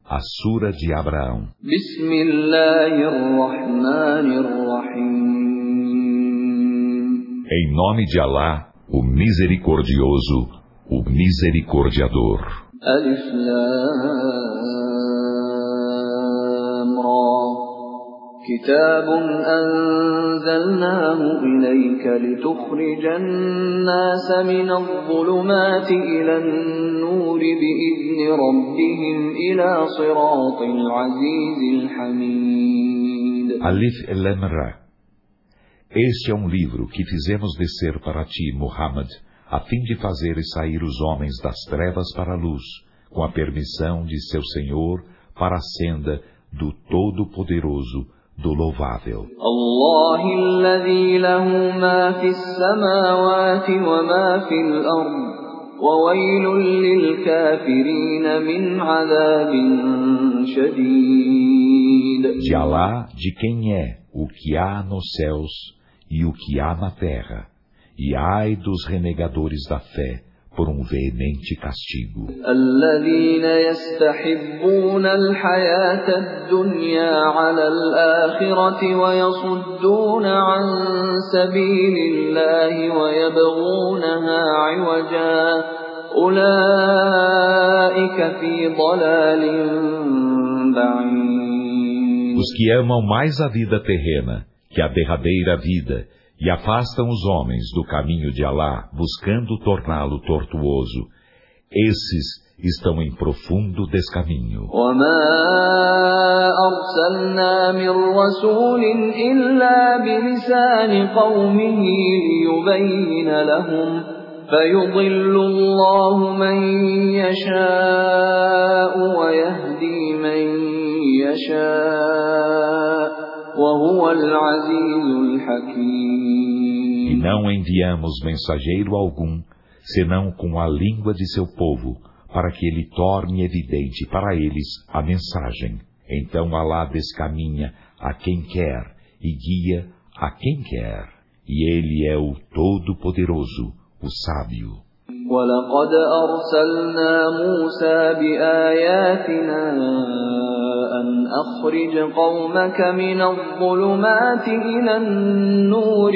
a Sura de Abraão. Em nome de Alá, o Misericordioso, o Misericordiador. Alif Lam Ra. كتاب أنزلناه إليك لتخرج الناس من الظلمات إلى النور بإذن ربهم إلى صراط العزيز الحميد. Alif Lam Ra. Este é um livro que fizemos descer para ti, Muhammad, a fim de fazeres sair os homens das trevas para a luz, com a permissão de seu Senhor, para a senda do Todo-Poderoso, do Louvável. Allah alladhi lahu ma fi as-samawati wa ma fi al-ard wa waylun lil-kafirin min 'adabin shadid. De Alá, de quem é o que há nos céus e o que há na terra, e ai dos renegadores da fé por um veemente castigo. الذين يستحبون الحياة الدنيا على الآخرة ويصدون عن سبيل الله ويبغونها عوجا أولئك في ضلال بعيد. Os que amam mais a vida terrena que a derradeira vida e afastam os homens do caminho de Alá, buscando torná-lo tortuoso, esses estão em profundo descaminho. وَمَا أَرْسَلْنَا مِن رَّسُولٍ إِلَّا بِلِسَانِ قَوْمِهِ لِيُبَيِّنَ لَهُمْ فَيُضِلُّ اللَّهُ مَن يَشَاءُ وَيَهْدِي مَن يَشَاءُ وَهُوَ الْعَزِيزُ الْحَكِيمُ. E não enviamos mensageiro algum, senão com a língua de seu povo, para que ele torne evidente para eles a mensagem. Então Alá descaminha a quem quer e guia a quem quer. E ele é o Todo-Poderoso, o Sábio. وَلَقَدْ أَرْسَلْنَا مُوسَى بِآيَاتِنَا أَنْ أَخْرِجْ قَوْمَكَ مِنَ الظُّلُمَاتِ إِلَى النُّورِ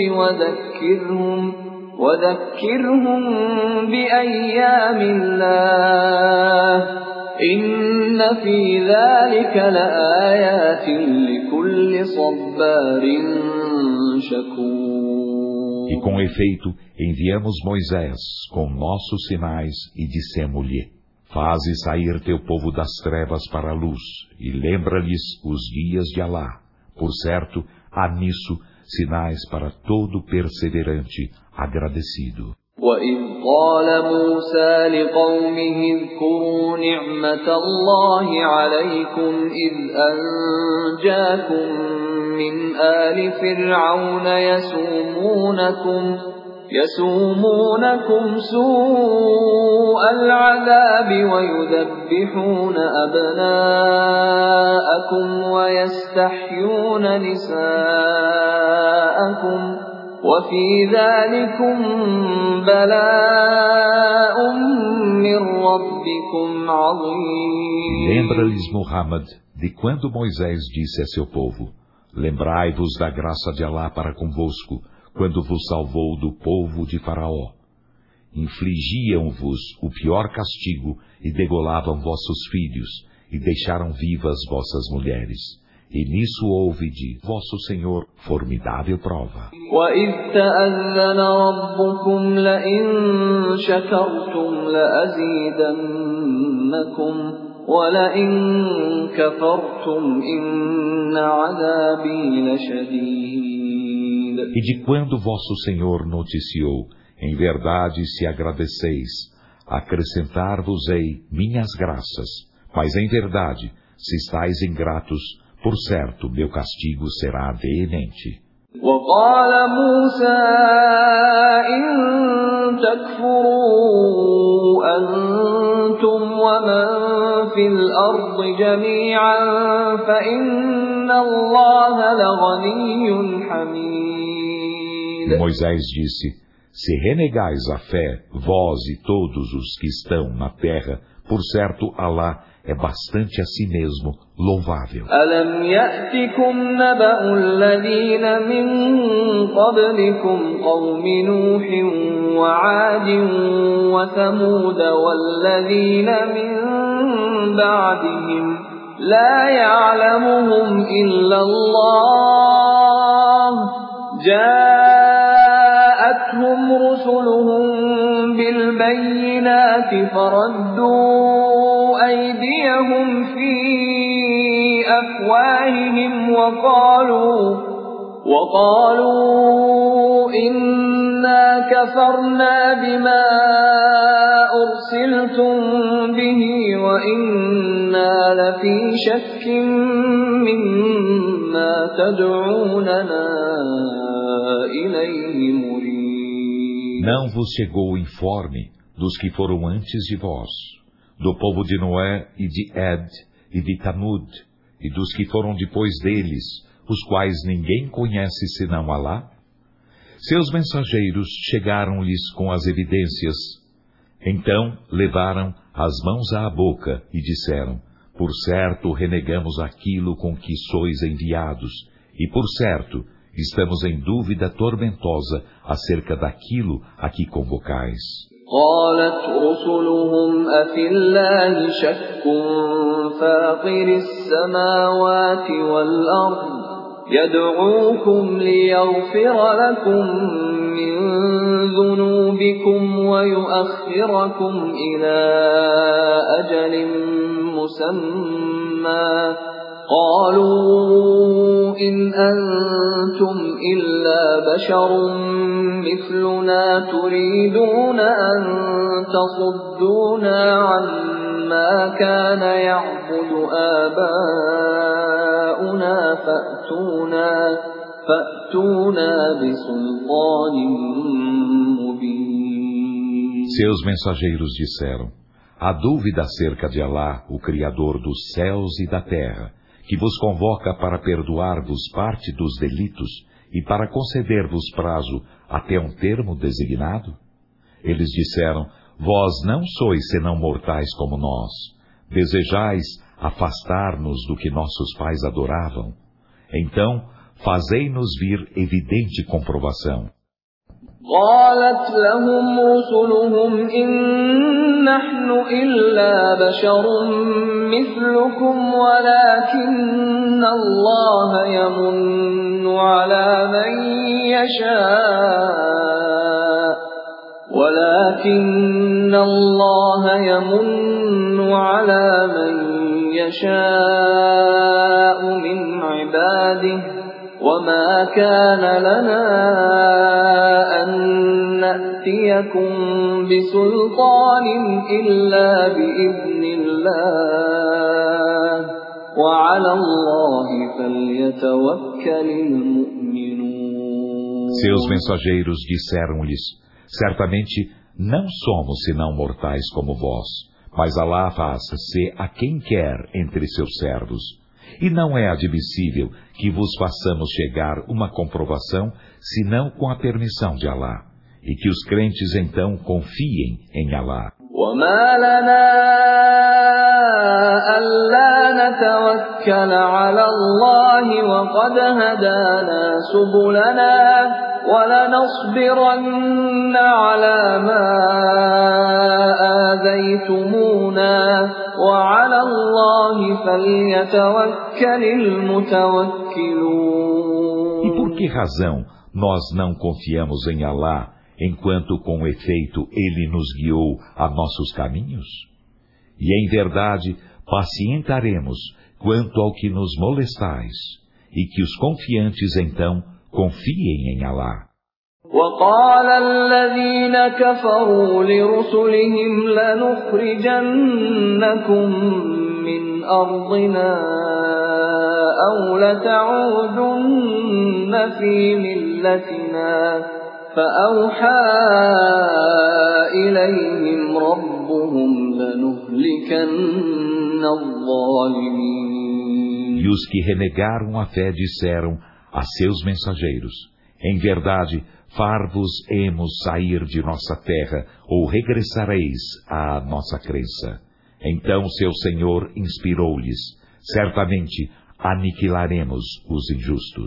وَذَكِّرْهُم بِأَيَّامِ اللَّهِ إِنَّ فِي ذَلِكَ لَآيَاتٍ لِكُلِّ صَبَّارٍ شَكُورٍ. E com efeito, enviamos Moisés com nossos sinais e dissemo-lhe: faze sair teu povo das trevas para a luz e lembra-lhes os dias de Alá. Por certo, há nisso sinais para todo perseverante agradecido. وَإِذْ قَالَ مُوسَى لِقَوْمِهِ اذْكُرُوا نِعْمَةَ اللَّهِ عَلَيْكُمْ إِذْ أَنْجَاكُمْ مِنْ آلِ فِرْعَوْنَ يَسُومُونَكُمْ سُوءَ الْعَذَابِ وَيُذَبِّحُونَ أَبْنَاءَكُمْ وَيَسْتَحْيُونَ نِسَاءَكُمْ وَفِي ذَلِكُمْ بَلَاءٌ مِّن رَّبِّكُمْ عَظِيمٌ. Lembra-lhes, Muhammad, de quando Moisés disse a seu povo: lembrai-vos da graça de Alá para convosco, quando vos salvou do povo de Faraó. Infligiam-vos o pior castigo e degolavam vossos filhos e deixaram vivas vossas mulheres. E nisso houve de vosso Senhor formidável prova. وَإِذْ تَأَذَّنَ رَبُّكُمْ لَئِن شَكَرْتُمْ لَأَزِيدَنَّكُمْ وَلَئِن كَفَرْتُمْ إِنَّ عَذَابِي لَشَدِيدٌ. E de quando vosso Senhor noticiou, em verdade se agradeceis, acrescentar-vos-ei minhas graças, mas em verdade, se estáis ingratos, por certo, meu castigo será veemente. وَقَالَ مُوسَى إِن تَكْفُرُوا أَنْتُمْ وَمَنْ فِي الْأَرْضِ جَمِيعًا فَإِنَّ اللَّهَ لَغَنِيٌّ حَمِيدٌ. Moisés disse: se renegais a fé, vós e todos os que estão na terra, por certo, Alá é bastante a si mesmo louvável. أَلَمْ يَأْتِكُمْ نَبَأُ الَّذِينَ مِنْ قَبْلِكُمْ قَوْمِ نُوحٍ وَعَادٍ وَثَمُودَ وَالَّذِينَ مِنْ بَعْدِهِمْ لَا يَعْلَمُهُمْ إِلَّا اللَّهُ جَاءَتْهُمْ رُسُلُهُم بِالْبَيِّنَاتِ فَرَدُّوا أَيْدِيَهُمْ فِي أَفْوَاهِهِمْ وَقَالُوا إِنَّا كَفَرْنَا بِمَا أُرْسِلْتُم بِهِ وَإِنَّا لَفِي شَكٍّ مِّمَّا تَدْعُونَنَا إِلَيْهِ مُرِيبٍ. Não vos chegou o informe dos que foram antes de vós, do povo de Noé e de Ed e de Tamud, e dos que foram depois deles, os quais ninguém conhece senão Alá? Seus mensageiros chegaram-lhes com as evidências. Então levaram as mãos à boca e disseram: por certo renegamos aquilo com que sois enviados, e por certo estamos em dúvida tormentosa acerca daquilo a que convocais. قالت رسلهم أفي الله شك فاطر السماوات والأرض يدعوكم ليغفر لكم من ذنوبكم ويؤخركم إلى أجل مسمى قالوا إن أنتم إلا بشر مثلنا تريدون أن تصدونا عما كان يعبد آباؤنا فأتونا بسلطان مبين. Seus mensageiros disseram: há dúvida acerca de Alá, o Criador dos céus e da terra, que vos convoca para perdoar-vos parte dos delitos e para conceder-vos prazo até um termo designado? Eles disseram: vós não sois senão mortais como nós. Desejais afastar-nos do que nossos pais adoravam? Então, fazei-nos vir evidente comprovação. قالت لهم رسلهم إن نحن إلا بشر مثلكم ولكن الله يمن على من يشاء من عباده وما كان لنا أن نأتيكم بسلطان إلا بإذن الله وعلى الله فليتوكل المؤمنون. Seus mensageiros disseram-lhes: certamente não somos senão mortais como vós, mas Alá faça-se a quem quer entre seus servos. E não é admissível que vos façamos chegar uma comprovação, senão com a permissão de Alá, e que os crentes então confiem em Alá. وَمَا لَنَا أَلَّا نَتَوَكَّلَ عَلَى اللَّهِ وَقَدْ هَدَانَا سُبُلَنَا وَلَنَصْبِرَنَّ عَلَى مَا آذَيْتُمُونَا وَعَلَى اللَّهِ فَلْيَتَوَكَّلِ الْمُتَوَكِّلُونَ. E por que razão nós não confiamos em Alá, enquanto com efeito Ele nos guiou a nossos caminhos? E em verdade pacientaremos quanto ao que nos molestais, e que os confiantes então confiem em Alá. وقال الذين كفروا لرسلهم لنخرجنكم من أرضنا أو لتعودن في ملتنا فأوحى إليهم ربهم لنهلكن الظالمين. E os que renegaram a fé disseram a seus mensageiros: em verdade, far-vos-emos sair de nossa terra, ou regressareis à nossa crença. Então seu Senhor inspirou-lhes: certamente aniquilaremos os injustos.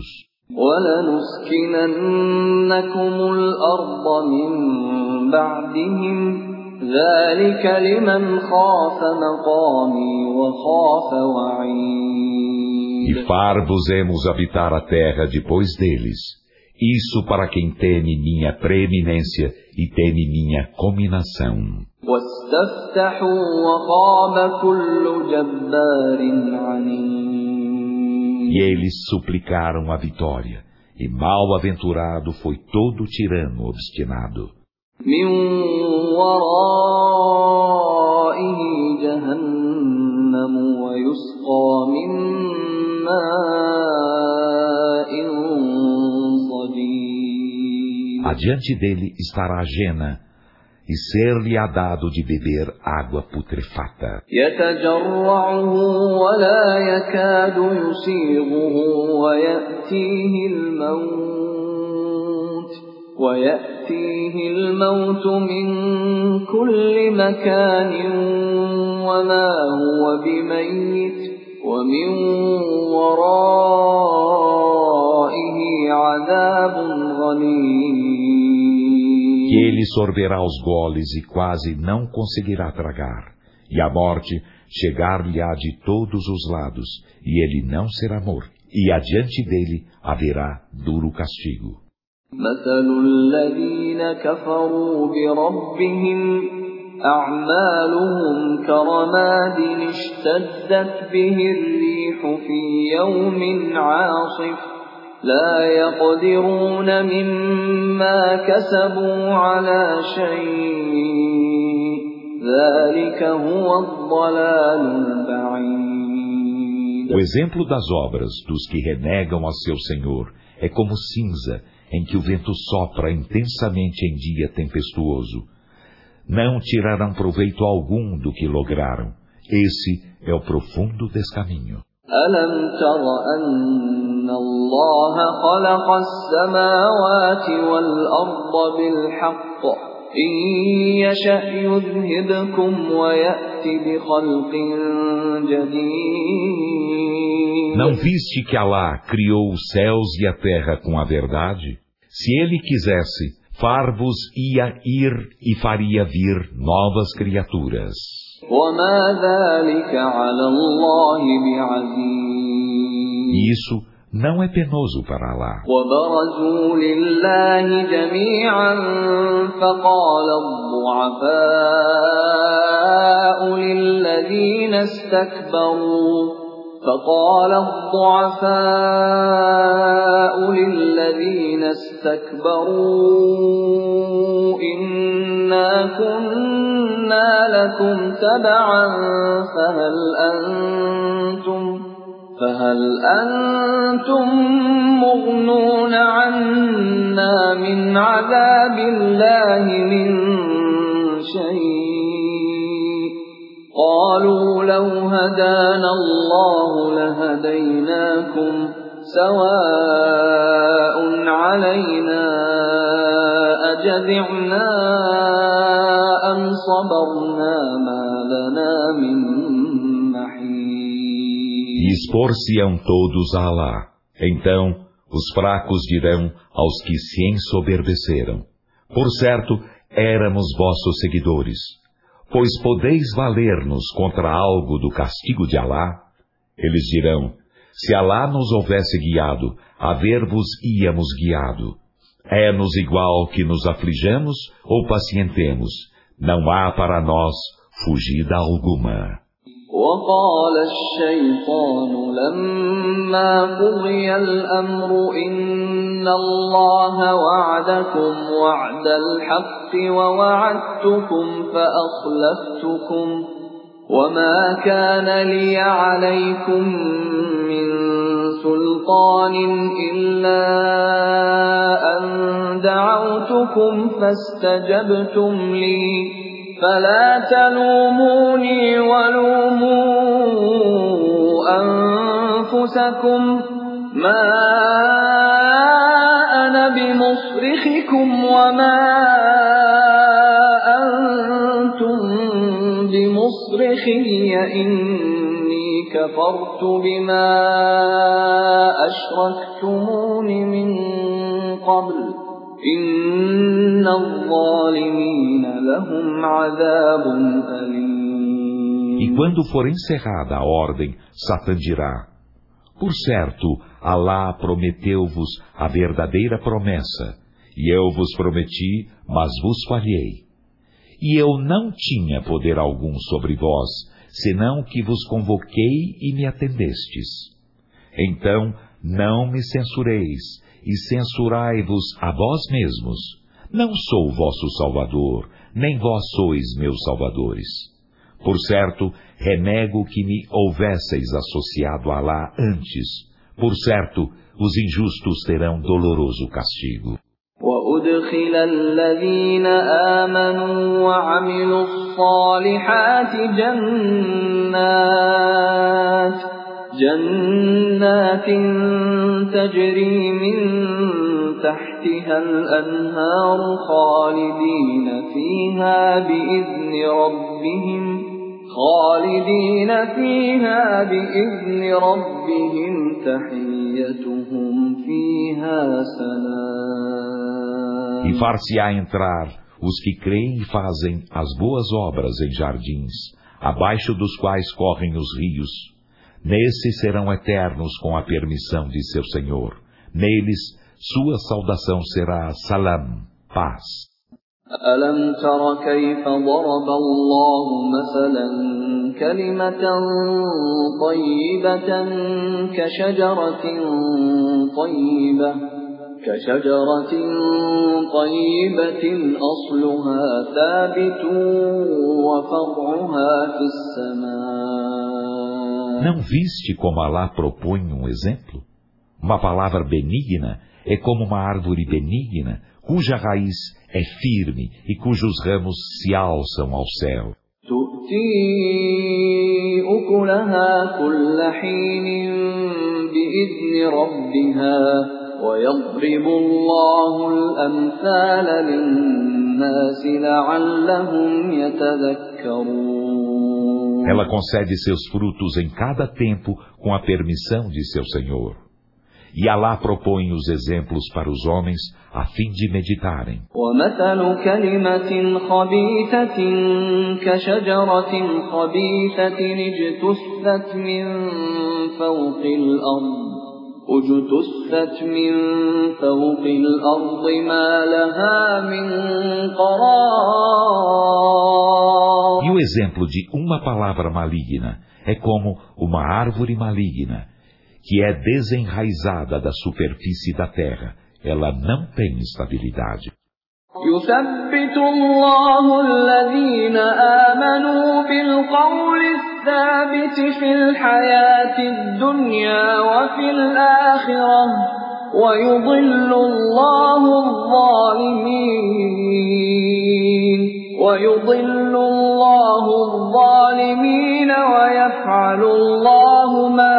وَلَنُسْكِنَنَّكُمُ الْأَرْضَ مِنْ بَعْدِهِمْ ذَلِكَ لِمَنْ خَافَ مَقَامِي وَخَافَ وَعِيدِ. E far-vos-emos habitar a terra depois deles. Isso para quem teme minha preeminência e teme minha cominação. وَاسْتَفْتَحُوا وَخَابَ كُلُّ جَبَّارٍ عَنِيدٍ. E eles suplicaram a vitória, e mal-aventurado foi todo tirano obstinado. مِنْ وَرَائِهِ جَهَنَّمُ وَيُسْقَى مِنْ مَاءٍ صَدِيدٍ. Adiante dele estará a Jena, e ser-lhe-á dado de beber água putrefata. يَتَجَرَّعُهُ وَلَا يَكَادُ يُسِيغُهُ وَيَأْتِيهِ الْمَوْتُ مِنْ كُلِّ مَكَانٍ وَمَا هُوَ بِمَيِّتٍ وَمِنْ وَرَائِهِ عَذَابٌ غَلِيظٌ. Que ele sorverá os goles e quase não conseguirá tragar, e a morte chegar-lhe-á de todos os lados, e ele não será morto, e adiante dele haverá duro castigo. مَثَلُ الَّذِينَ كَفَرُوا بِرَبِّهِمْ أَعْمَالُهُمْ كَرَمَادٍ اشْتَدَّتْ بِهِ الرِّيحُ فِي يَوْمٍ عَاصِفٍ لَا يَقْدِرُونَ مِمَّا كَسَبُوا عَلَى شَيْءٍ ذَلِكَ هُوَ الضَّلَالُ الْبَعِيدُ. O exemplo das obras dos que renegam a seu Senhor é como cinza em que o vento sopra intensamente em dia tempestuoso. Não tirarão proveito algum do que lograram. Esse é o profundo descaminho. أَلَمْ تَرَ أَنَّ اللَّهَ خَلَقَ السَّمَاوَاتِ وَالْأَرْضَ بِالْحَقِّ إِنْ يَشَأْ يُذْهِبْكُمْ وَيَأْتِ بِخَلْقٍ جَدِيدٍ. Não viste que Alá criou os céus e a terra com a verdade? Se ele quisesse, far-vos-ia ir e faria vir novas criaturas. وَمَا ذَلِكَ عَلَى اللَّهِ بِعَزِيزٍ. Isso não é penoso para Alá. وَبَرَزُوا لِلَّهِ جَمِيعًا فَقَالَ الضُّعَفَاءُ لِلَّذِينَ اسْتَكْبَرُوا إِنَّا كُنَّا لَكُمْ تَبَعًا فَهَلْ أَنْتُمْ مُغْنُونَ عَنَّا مِنْ عَذَابِ اللَّهِ مِنْ شَيْءٍ قَالُوا لَوْ هَدَانَا اللَّهُ لَهَدَيْنَاكُمْ سَوَاءٌ عَلَيْنَا أَجَزِعْنَا أَمْ صَبَرْنَا مَا لَنَا مِنْ مَحِيصٍ. E expor-se-ão todos a Alá. Então os fracos dirão aos que se ensoberbeceram: por certo, éramos vossos seguidores. Pois podeis valer-nos contra algo do castigo de Alá? Eles dirão: se Alá nos houvesse guiado, a ver-vos-íamos guiado. É-nos igual que nos aflijamos ou pacientemos. Não há para nós fugida alguma. وَقَالَ الشَّيْطَانُ لَمَّا قُضِيَ الْأَمْرُ إِنَّ اللَّهَ وَعَدَكُمْ وَعْدَ الْحَقِّ وَوَعَدتُّكُمْ فَأَخْلَفْتُكُمْ وَمَا كَانَ لِيَ عَلَيْكُمْ مِنْ سُلْطَانٍ إِلَّا أَنْ دَعَوْتُكُمْ فَاسْتَجَبْتُمْ لِي فَلَا تَلُومُونِي وَلُومُوا أَنفُسَكُمْ مَا أَنَا بِمُصْرِخِكُمْ وَمَا أَنْتُمْ بِمُصْرِخِي إني كفرت بما أشركتمون من قبل إن الظالمين لهم عذاب أليم. E quando for encerrada a ordem, Satã dirá: por certo, Alá prometeu-vos a verdadeira promessa, e eu vos prometi, mas vos falhei. E eu não tinha poder algum sobre vós, senão que vos convoquei e me atendestes. Então, não me censureis, e censurai-vos a vós mesmos. Não sou vosso Salvador, nem vós sois meus salvadores. Por certo, renego que me houvesseis associado a Alá antes. Por certo, os injustos terão doloroso castigo. وأدخل الذين آمنوا وعملوا الصالحات جنات تجري من تحتها الأنهار خالدين فيها بإذن ربهم تحيتهم فيها سلام. E far-se-á entrar os que creem e fazem as boas obras em jardins, abaixo dos quais correm os rios. Nesses serão eternos com a permissão de seu Senhor. Neles, sua saudação será salam, paz. ألم تر كيف ضرب الله مثلا كلمة طيبة كشجرة طيبة أصلها ثابت وفرعها في السماء. Não viste como Alá propõe um exemplo? Uma palavra benigna é como uma árvore benigna, cuja raiz é firme e cujos ramos se alçam ao céu. تؤتي أكلها كل حين بإذن ربها ويضرب الله الأمثال للناس لعلهم يتذكرون. Ela concede seus frutos em cada tempo com a permissão de seu Senhor. E Alá propõe os exemplos para os homens a fim de meditarem. وَمَثَلُ كَلِمَةٍ خَبِيثَةٍ كَشَجَرَةٍ خَبِيثَةٍ اجْتُثَّتْ مِنْ فَوْقِ الْأَرْضِ مَا لَهَا مِنْ قَرَارٍ. E o exemplo de uma palavra maligna é como uma árvore maligna, que é desenraizada da superfície da terra. Ela não tem estabilidade. يثبت الله الذين آمنوا بالقول الثابت في الحياة الدنيا وفي الآخرة ويضل الله الظالمين ويفعل الله ما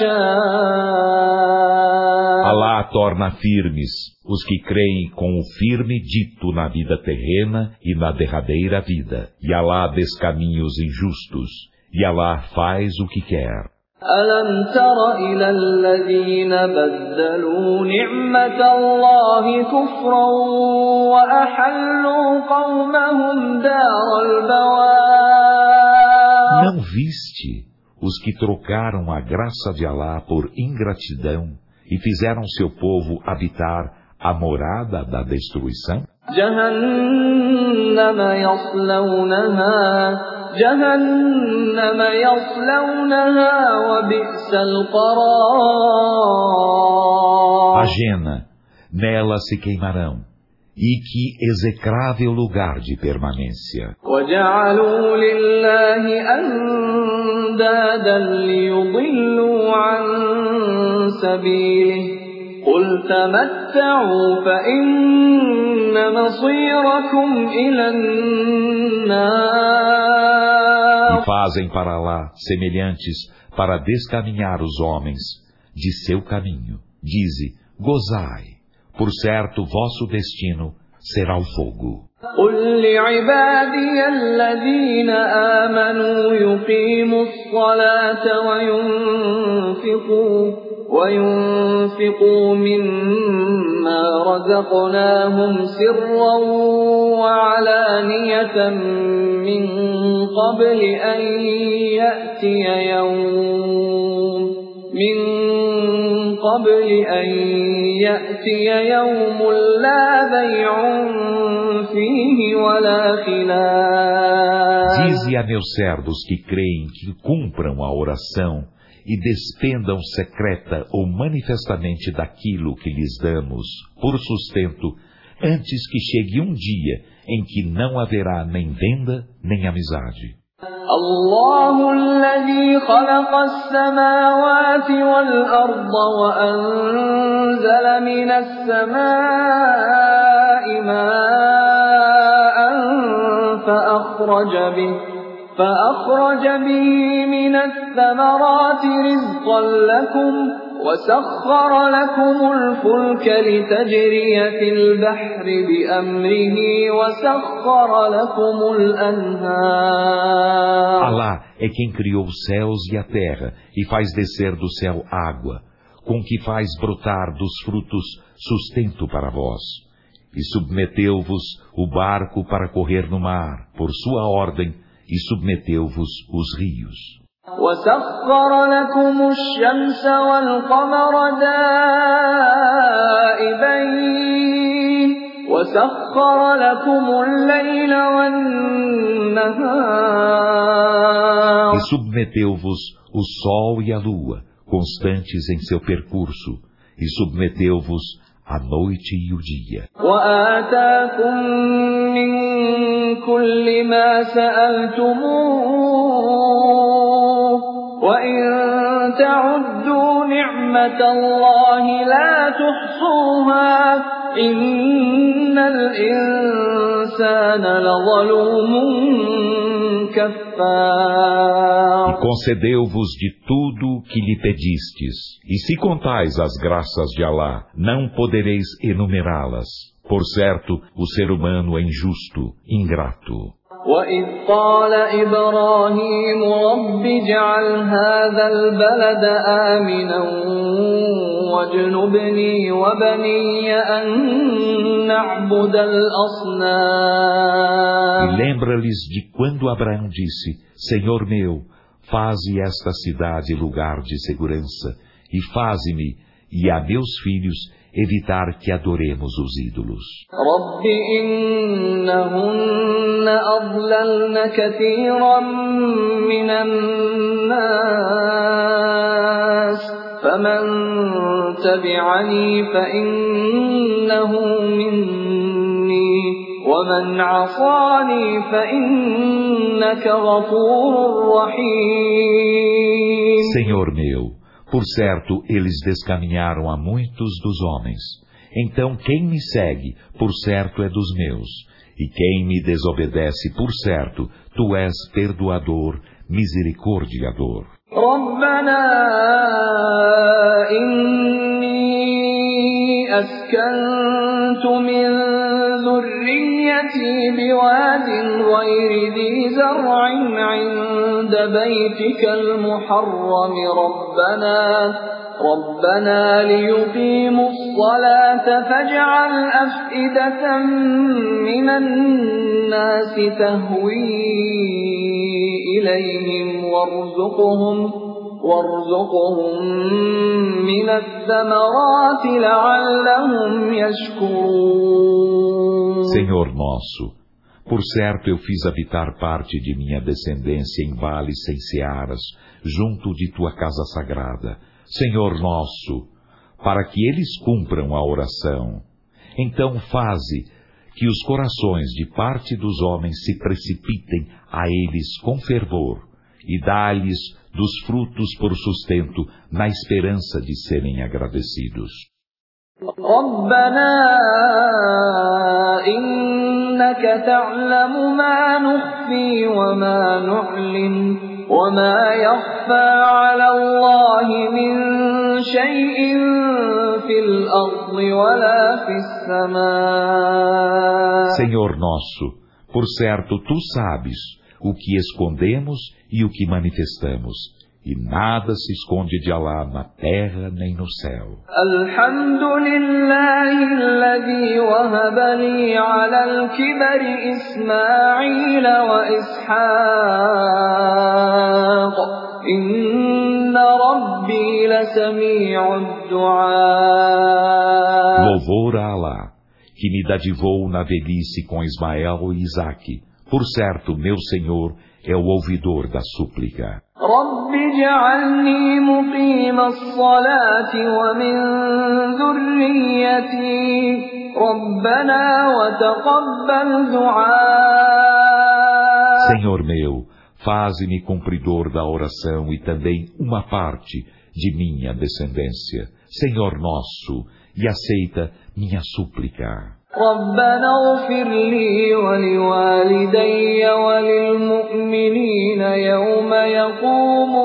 يشاء. Alá torna firmes os que creem com o firme dito na vida terrena e na derradeira vida. E Alá descaminha os injustos. E Alá faz o que quer. ألم تر إلى الذين بدلوا نعمة الله كفرا وأحلوا قومهم دار البوار. Não viste os que trocaram a graça de Alá por ingratidão e fizeram seu povo habitar a morada da destruição? جهنم يصلونها وبئس القرار. A Jena, nela se queimarão, e que execrável lugar de permanência. وجعلوا لله أندادا ليضلوا عن سبيله قل تمتعوا فإن مصيركم إلى النار. E fazem para Alá semelhantes para descaminhar os homens de seu caminho. Dize, gozai, por certo vosso destino será o fogo. قل لعبادي الذين آمنوا يقيموا الصلاة وينفقوا مما رزقناهم سرا وعلانية من قبل أن يأتي يوم لا بيع فيه ولا خلال. Dize a meus servos que creem que cumpram a oração e despendam secreta ou manifestamente daquilo que lhes damos por sustento, antes que chegue um dia em que não haverá nem venda nem amizade. الله الذي خلق السماوات والأرض وأنزل من السماء ماء فأخرج به من الثمرات رزقا لكم وسخر لكم الفلك لتجري في البحر بأمره وسخر لكم الأنهار. Alá é quem criou os céus e a terra e faz descer do céu água, com que faz brotar dos frutos sustento para vós. E submeteu-vos o barco para correr no mar, por sua ordem, e submeteu-vos os rios. وسخر لكم الشمس والقمر دائبين وسخر لكم الليل والنهار. E submeteu-vos o sol e a lua, constantes em seu percurso, e submeteu-vos a noite e o dia. وآتاكم من كل ما سألتموه وإن تعدوا نعمة الله لا تحصوها إن الإنسان لظلوم كفار. E concedeu-vos de tudo que lhe pedistes, e se contais as graças de Alá, não podereis enumerá-las. Por certo, o ser humano é injusto, ingrato. وَإِذْ قَالَ إِبْرَاهِيمُ رَبِّ اجْعَلْ هَذَا الْبَلَدَ آمِنًا وَاجْنُبْنِي وَبَنِيَّ أَن نَّعْبُدَ الْأَصْنَامَ. E lembra-lhes de quando Abraão disse: Senhor meu, faze esta cidade lugar de segurança, e faze-me e a meus filhos evitar que adoremos os ídolos. رَبِّ إِنَّهُنَّ أَضْلَلْنَ كَثِيرًا مِنَ النَّاسِ فَمَن تَبِعَنِي فَإِنَّهُ مِنِّي وَمَنْ عَصَانِي فَإِنَّكَ غَفُورٌ رَّحِيمٌ. Senhor meu, por certo, eles descaminharam a muitos dos homens. Então quem me segue, por certo, é dos meus. E quem me desobedece, por certo, tu és perdoador, misericordiador. رَبَّنَا إِنِّي أَسْكَنتُ مِن ذُرِّيَّتِي بِوَادٍ غَيْرِ ذِي زَرْعٍ عِندَ بَيْتِكَ الْمُحَرَّمِ رَبَّنَا لِيُقِيمُوا الصَّلَاةَ فَاجْعَلْ أَفْئِدَةً مِّنَ النَّاسِ تَهْوِي إِلَيْهِمْ وارزقهم من الثمرات لعلهم يشكرون. Senhor nosso, por certo eu fiz habitar parte de minha descendência em vales sem searas, junto de tua casa sagrada, Senhor nosso, para que eles cumpram a oração. Então faze que os corações de parte dos homens se precipitem a eles com fervor, e dá-lhes dos frutos por sustento, na esperança de serem agradecidos. رَبَّنَا إِنَّكَ تَعْلَمُ مَا نُخْفِي وَمَا نُعْلِنُ وَمَا يَخْفَى عَلَى اللَّهِ مِن شَيْءٍ فِي الْأَرْضِ الأرض ولا في السماء. Senhor nosso, por certo, Tu sabes o que escondemos e o que manifestamos, e nada se esconde de Alá na terra nem no céu. الحمد لله الذي وهب لي على الكبر إسماعيل وإسحاق إن ربي لسميع الدعاء. Louvor a Alá, que me dadivou na velhice com Ismael e Isaque. Por certo, meu Senhor é o ouvidor da súplica. رب اجعلني مقيم الصلاة ومن ذريتي ربنا وتقبل دعاء. Senhor meu, faze-me cumpridor da oração e também uma parte de minha descendência. Senhor nosso, e aceita minha súplica. ربنا اغفر لي ولوالدي وللمؤمنين يوم يقوم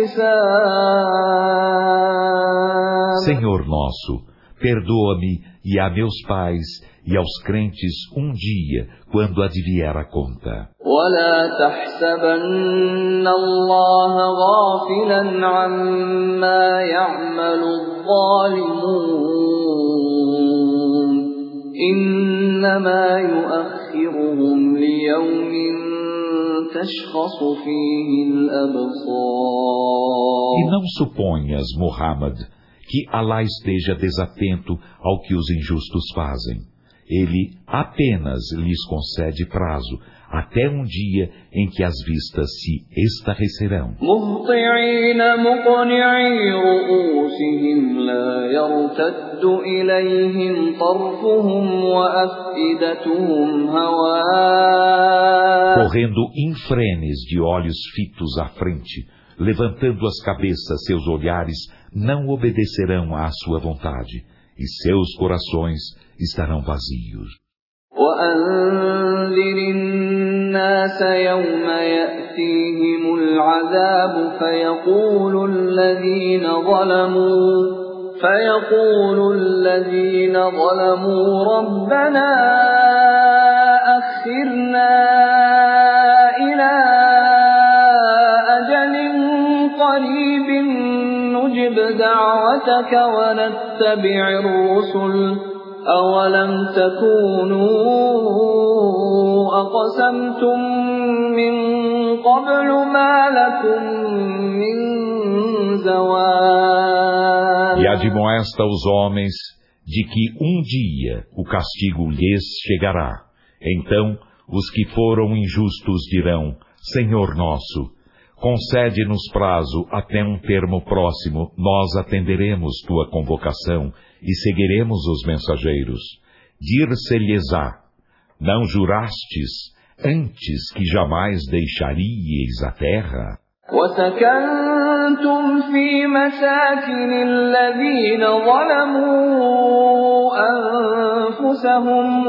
الحساب. Senhor nosso, perdoa-me e a meus pais e aos crentes um dia, quando advier a conta. ولا تحسبن الله غافلا عما يعمل الظالمون إنما يؤخرهم ليوم تشخص فيه الأبصار. E não suponhas, Muhammad, que Alá esteja desatento ao que os injustos fazem. Ele apenas lhes concede prazo, até um dia em que as vistas se estarrecerão. مهطعين مقنعي رؤوسهم لا يرتد إليهم طرفهم وأفئدتهم هواء. Correndo infrenes de olhos fitos à frente, levantando as cabeças, seus olhares não obedecerão à sua vontade, e seus corações estarão vazios. وأنذر الناس يوم يأتيهم العذاب فيقول الذين ظلموا ربنا أخرنا إلى أجل قريب نجب دعوتك ونتبع الرسل أولم تكونوا أقسمتم من قبل ما لكم من زوال. E admoesta os homens de que um dia o castigo lhes chegará. Então os que foram injustos dirão: Senhor nosso, concede-nos prazo até um termo próximo, nós atenderemos tua convocação e seguiremos os mensageiros. Dir-se-lhes-á: não jurastes antes que jamais deixaríeis a terra? وسكنتم في مساكن الذين ظلموا أنفسهم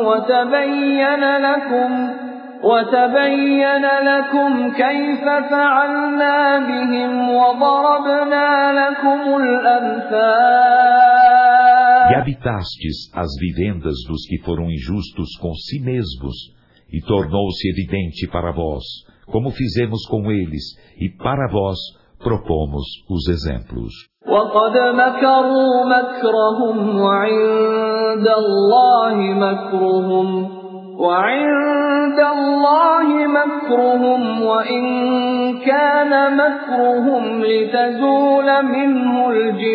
وتبين لكم كيف فعلنا بهم وضربنا لكم الأمثال. E habitastes as vivendas dos que foram injustos com si mesmos, e tornou-se evidente para vós, como fizemos com eles, e para vós propomos os exemplos. وقد مكروا مكرهم وعند الله مكرهم وإن كان مكرهم لتزول منه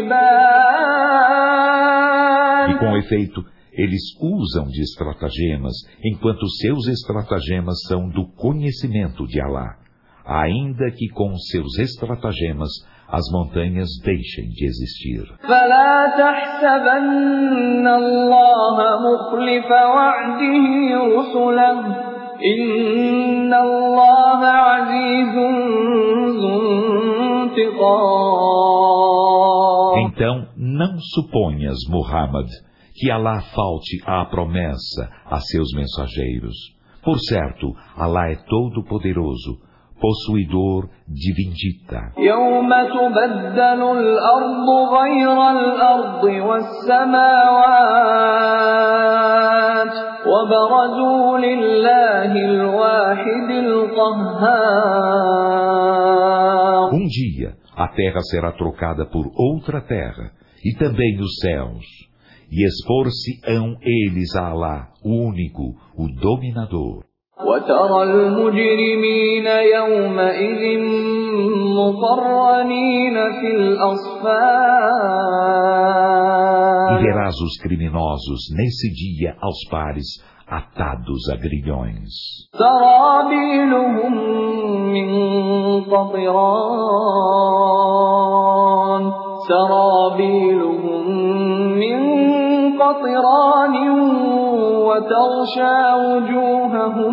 الجبال. E com efeito, eles usam de estratagemas, enquanto seus estratagemas são do conhecimento de Alá, ainda que com seus estratagemas as montanhas deixem de existir. فلا تحسبن الله مخلف وعده رسله إن الله عزيز ذو انتقام. Então, não suponhas, Muhammad, que Alá falte à promessa a seus mensageiros. Por certo, Alá é todo-poderoso, possuidor de vindita. يوم تبدل الأرض غير الأرض والسماوات وبرزوا لله الواحد القهار. Dia, a terra será trocada por outra terra, e também os céus, e expor-se-ão eles a Alá, o único, o dominador. وترى المجرمين يومئذ مقرنين في الأصفاد. E verás os criminosos nesse dia aos pares, atados a grilhões. سرابيلهم من قطران سرابيلهم من قطران وتغشى وجوههم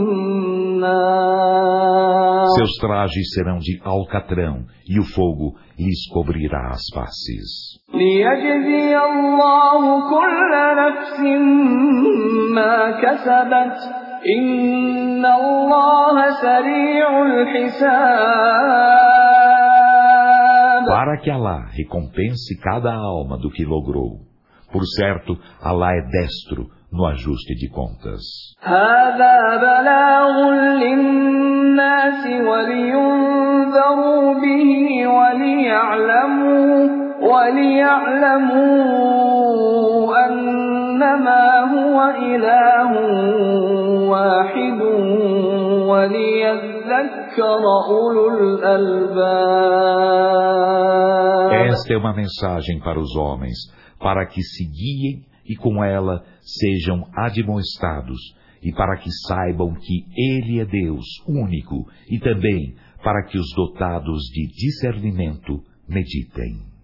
النار. Seus trajes serão de alcatrão e o fogo lhes cobrirá as faces. ليجزي الله كل نفس ما كسبت إن الله سريع الحساب. Para que Alá recompense cada alma do que logrou. Por certo, Alá é destro no ajuste de contas. هذا بلاغ للناس ولينذروا به وليعلموا أنما هو إله واحد وليذكر أولو الألباب. Esta é uma mensagem para os homens, para que se guiem e com ela sejam admoestados, e para que saibam que Ele é Deus único, e também para que os dotados de discernimento meditem.